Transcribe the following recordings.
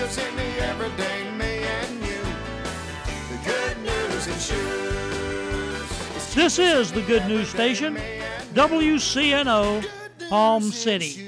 Jesus in the everyday me and you. The good news in shoes. This is the Good News Station, WCNO, Palm City.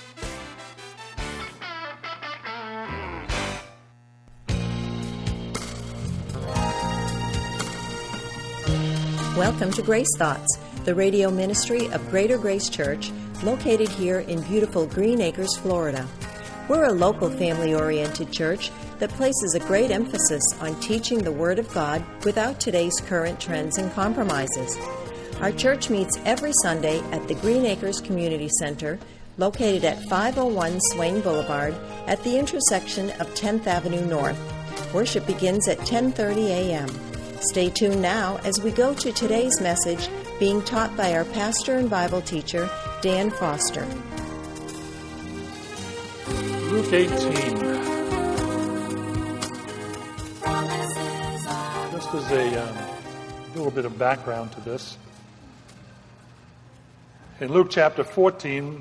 Welcome to Grace Thoughts, the radio ministry of Greater Grace Church, located here in beautiful Green Acres, Florida. We're a local family-oriented church that places a great emphasis on teaching the Word of God without today's current trends and compromises. Our church meets every Sunday at the Green Acres Community Center, located at 501 Swain Boulevard at the intersection of 10th Avenue North. Worship begins at 10:30 a.m. Stay tuned now as we go to today's message being taught by our pastor and Bible teacher, Dan Foster. Luke 18. Just as a little bit of background to this. In Luke chapter 14,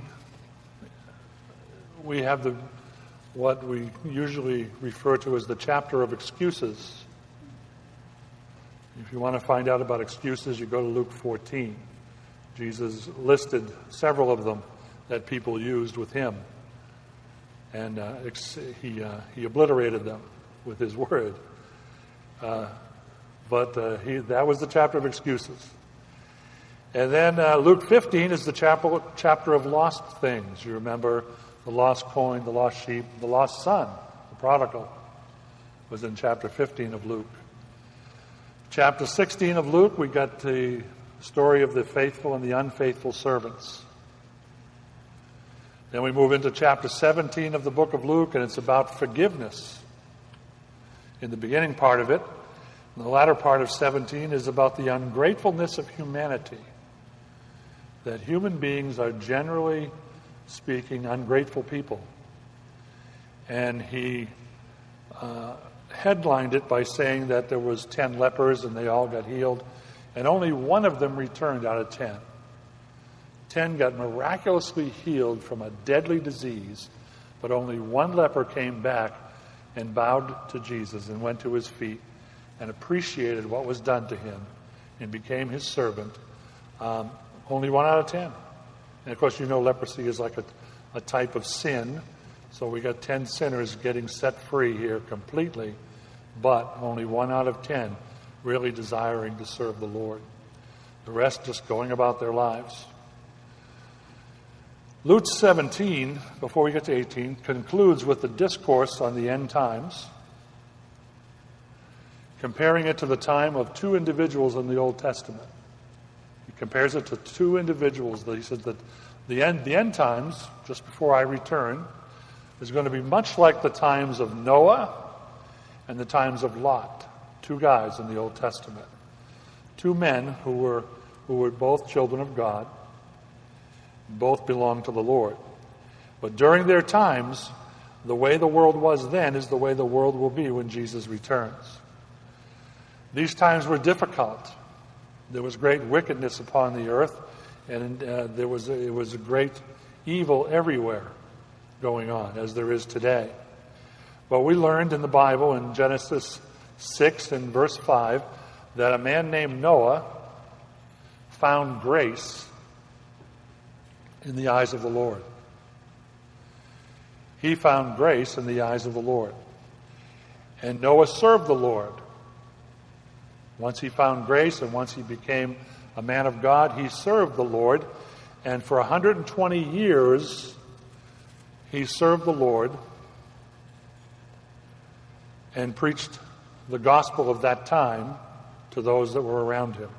we have what we usually refer to as the chapter of excuses. If you want to find out about excuses, you go to Luke 14. Jesus listed several of them that people used with him. And he obliterated them with his word. But that was the chapter of excuses. And then Luke 15 is the chapter of lost things. You remember the lost coin, the lost sheep, the lost son, the prodigal, was in chapter 15 of Luke. Chapter 16 of Luke, we got the story of the faithful and the unfaithful servants. Then we move into chapter 17 of the book of Luke, and it's about forgiveness. In the beginning part of it, and the latter part of 17 is about the ungratefulness of humanity. That human beings are, generally speaking, ungrateful people. And he headlined it by saying that there was 10 lepers and they all got healed, and only one of them returned out of 10. 10 got miraculously healed from a deadly disease, but only one leper came back and bowed to Jesus and went to his feet and appreciated what was done to him and became his servant. Only 1 out of 10. And of course, you know, leprosy is like a type of sin. So we got 10 sinners getting set free here completely, but only 1 out of 10 really desiring to serve the Lord. The rest just going about their lives. Luke 17, before we get to 18, concludes with the discourse on the end times, comparing it to the time of 2 individuals in the Old Testament. He compares it to 2 individuals. He says that the end times, just before I return, is going to be much like the times of Noah and the times of Lot, 2 guys in the Old Testament. 2 men who were both children of God, both belonged to the Lord. But during their times, the way the world was then is the way the world will be when Jesus returns. These times were difficult. There was great wickedness upon the earth, and it was a great evil everywhere going on, as there is today. But we learned in the Bible in Genesis 6 and verse 5 that a man named Noah found grace in the eyes of the Lord. He found grace in the eyes of the Lord. And Noah served the Lord. Once he found grace and once he became a man of God, he served the Lord. And for 120 years, he served the Lord and preached the gospel of that time to those that were around him.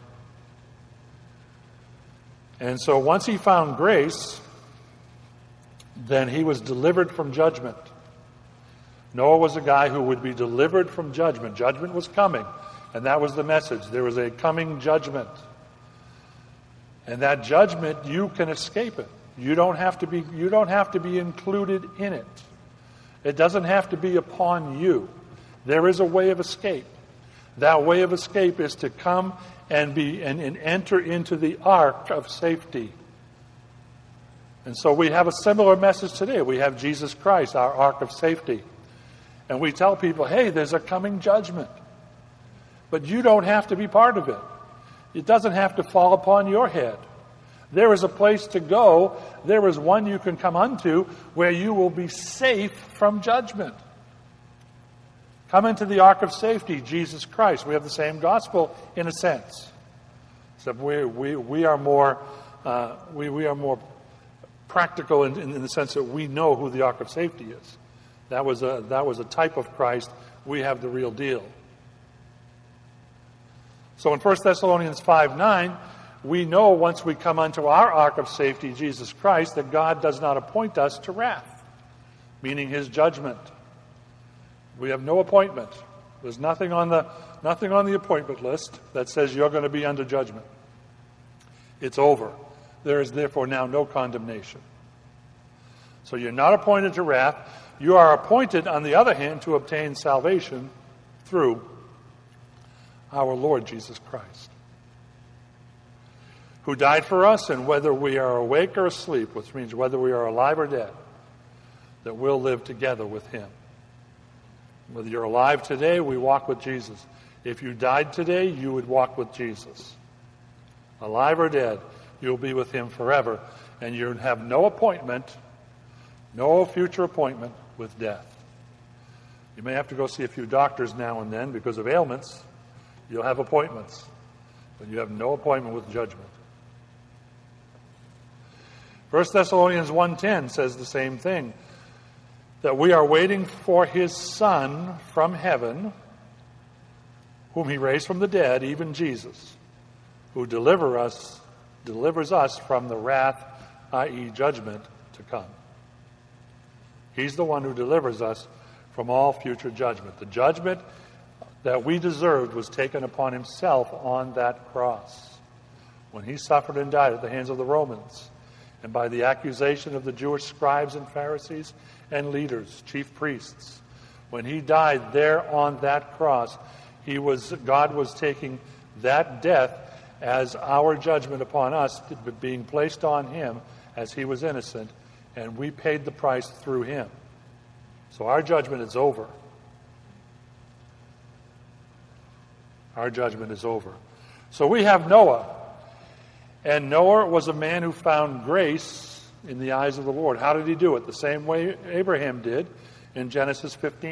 And so once he found grace, then he was delivered from judgment. Noah was a guy who would be delivered from judgment. Judgment was coming, and that was the message. There was a coming judgment. And that judgment, you can escape it. You don't have to be included in it. It doesn't have to be upon you. There is a way of escape. That way of escape is to come and enter into the ark of safety. And so we have a similar message today. We have Jesus Christ, our ark of safety. And we tell people, hey, there's a coming judgment. But you don't have to be part of it. It doesn't have to fall upon your head. There is a place to go. There is one you can come unto where you will be safe from judgment. Come into the ark of safety, Jesus Christ. We have the same gospel in a sense. Except we are more practical in the sense that we know who the ark of safety is. That was a type of Christ. We have the real deal. So in 1 Thessalonians 5:9, we know once we come unto our ark of safety, Jesus Christ, that God does not appoint us to wrath, meaning his judgment. We have no appointment. There's nothing on the appointment list that says you're going to be under judgment. It's over. There is therefore now no condemnation. So you're not appointed to wrath. You are appointed, on the other hand, to obtain salvation through our Lord Jesus Christ, who died for us, and whether we are awake or asleep, which means whether we are alive or dead, that we'll live together with him. Whether you're alive today, we walk with Jesus. If you died today, you would walk with Jesus. Alive or dead, you'll be with him forever, and you have no appointment, no future appointment with death. You may have to go see a few doctors now and then because of ailments. You'll have appointments, but you have no appointment with judgment. 1 Thessalonians 1:10 says the same thing, that we are waiting for his Son from heaven, whom he raised from the dead, even Jesus, who delivers us from the wrath, i.e. judgment, to come. He's the one who delivers us from all future judgment. The judgment that we deserved was taken upon himself on that cross when he suffered and died at the hands of the Romans and by the accusation of the Jewish scribes and Pharisees and leaders, chief priests. When he died there on that cross, God was taking that death as our judgment upon us, being placed on him as he was innocent, and we paid the price through him. So our judgment is over. Our judgment is over. So we have Noah. And Noah was a man who found grace in the eyes of the Lord. How did he do it? The same way Abraham did in Genesis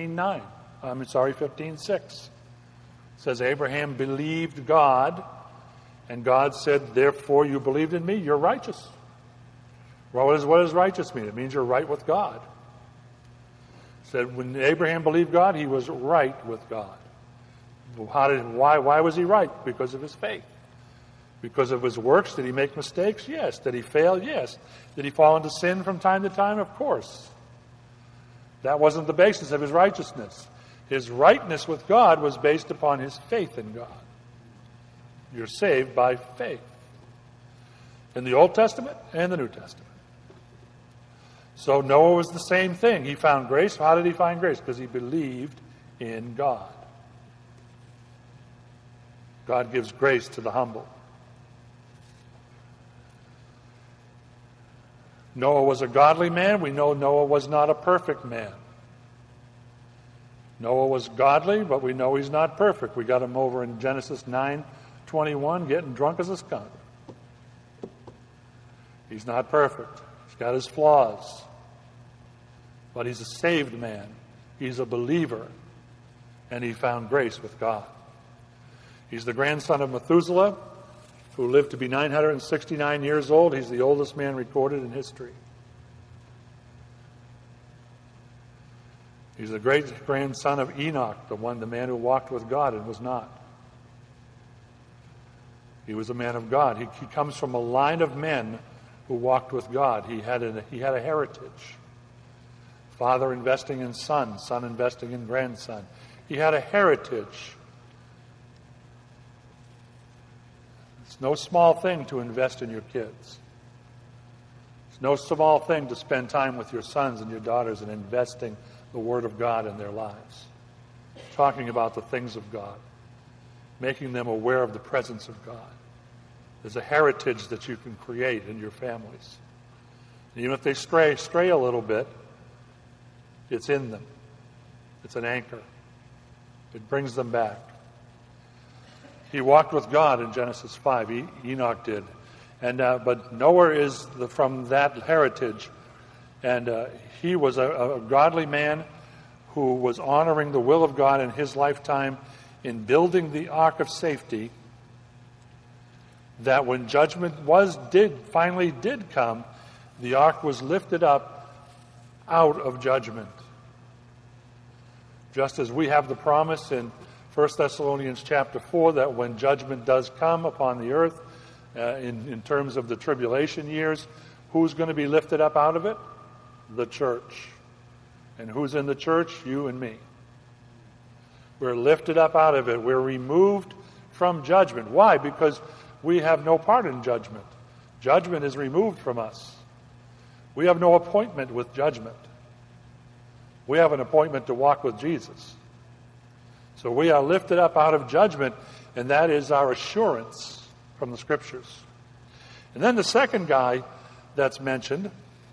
15:6. It says Abraham believed God, and God said, therefore you believed in me, you're righteous. Well, what does righteous mean? It means you're right with God. It said when Abraham believed God, he was right with God. Why was he right? Because of his faith. Because of his works. Did he make mistakes? Yes. Did he fail? Yes. Did he fall into sin from time to time? Of course. That wasn't the basis of his righteousness. His rightness with God was based upon his faith in God. You're saved by faith. In the Old Testament and the New Testament. So Noah was the same thing. He found grace. How did he find grace? Because he believed in God. God gives grace to the humble. Noah was a godly man. We know Noah was not a perfect man. Noah was godly, but we know he's not perfect. We got him over in Genesis 9:21, getting drunk as a skunk. He's not perfect. He's got his flaws. But he's a saved man. He's a believer. And he found grace with God. He's the grandson of Methuselah, who lived to be 969 years old. He's the oldest man recorded in history. He's the great-grandson of Enoch, the man who walked with God and was not. He was a man of God. He comes from a line of men who walked with God. He had a heritage. Father investing in son, son investing in grandson. He had a heritage. It's no small thing to invest in your kids. It's no small thing to spend time with your sons and your daughters and investing the Word of God in their lives. Talking about the things of God. Making them aware of the presence of God. There's a heritage that you can create in your families. And even if they stray a little bit, it's in them. It's an anchor. It brings them back. He walked with God in Genesis 5. Enoch did. But Noah is from that heritage. And he was a godly man who was honoring the will of God in his lifetime in building the ark of safety, that when judgment finally did come, the ark was lifted up out of judgment. Just as we have the promise in 1 Thessalonians chapter 4 that when judgment does come upon the earth, in terms of the tribulation years, who's going to be lifted up out of it? The church. And who's in the church? You and me. We're lifted up out of it. We're removed from judgment. Why? Because we have no part in judgment. Judgment is removed from us. We have no appointment with judgment. We have an appointment to walk with Jesus. So we are lifted up out of judgment, and that is our assurance from the Scriptures. And then the second guy that's mentioned,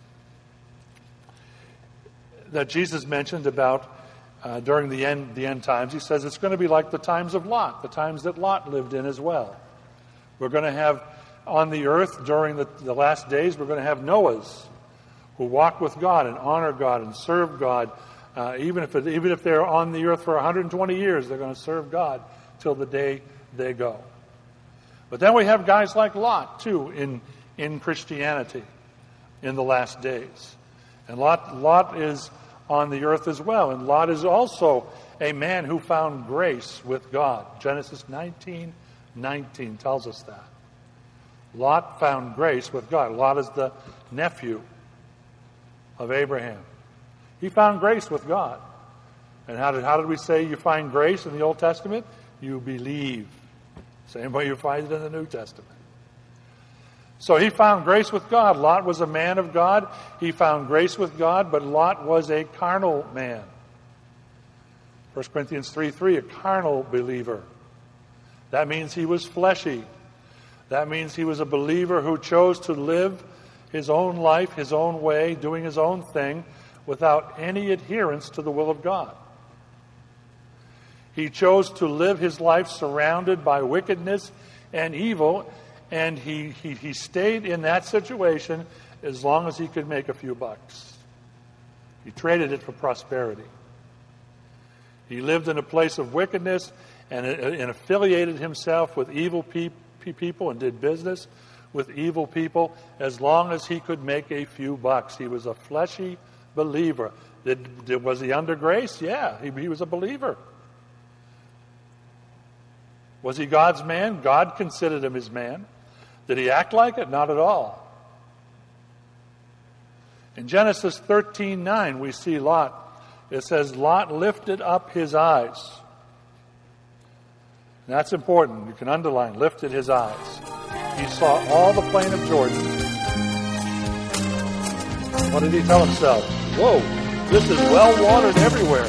that Jesus mentioned about during the end times, he says it's going to be like the times of Lot, the times that Lot lived in as well. We're going to have on the earth during the last days, we're going to have Noahs who walk with God and honor God and serve God. Even if they're on the earth for 120 years, they're going to serve God till the day they go. But then we have guys like Lot, too, in Christianity in the last days. And Lot is on the earth as well. And Lot is also a man who found grace with God. Genesis 19:19 tells us that. Lot found grace with God. Lot is the nephew of Abraham. He found grace with God. And how did we say you find grace in the Old Testament? You believe. Same way you find it in the New Testament. So he found grace with God. Lot was a man of God. He found grace with God, but Lot was a carnal man. 1 Corinthians 3:3, a carnal believer. That means he was fleshy. That means he was a believer who chose to live his own life, his own way, doing his own thing, without any adherence to the will of God. He chose to live his life surrounded by wickedness and evil, and he stayed in that situation as long as he could make a few bucks. He traded it for prosperity. He lived in a place of wickedness and affiliated himself with evil people and did business with evil people as long as he could make a few bucks. He was a fleshy believer. Was he under grace? Yeah, he was a believer. Was he God's man? God considered him his man. Did he act like it? Not at all. In Genesis 13:9, we see Lot. It says, Lot lifted up his eyes. And that's important. You can underline, lifted his eyes. He saw all the plain of Jordan. What did he tell himself? Whoa, this is well watered everywhere.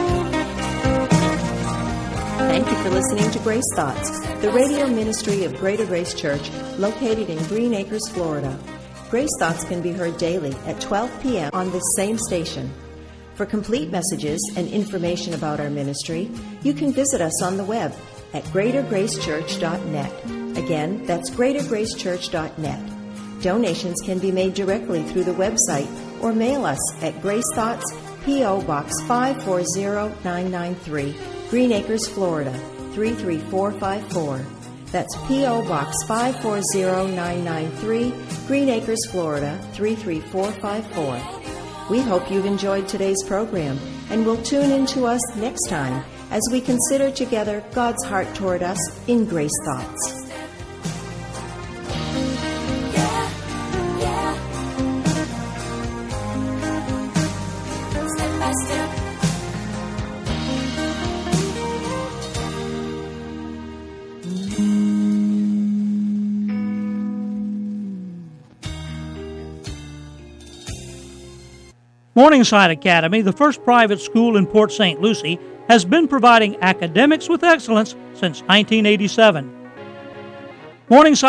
Thank you for listening to Grace Thoughts, the radio ministry of Greater Grace Church, located in Green Acres, Florida. Grace Thoughts can be heard daily at 12 p.m. on this same station. For complete messages and information about our ministry, you can visit us on the web at greatergracechurch.net. Again, that's greatergracechurch.net. Donations can be made directly through the website or mail us at Grace Thoughts, P.O. Box 540993, Green Acres, Florida 33454. That's P.O. Box 540993, Green Acres, Florida 33454. We hope you've enjoyed today's program and will tune in to us next time as we consider together God's heart toward us in Grace Thoughts. Morningside Academy, the first private school in Port St. Lucie, has been providing academics with excellence since 1987. Morningside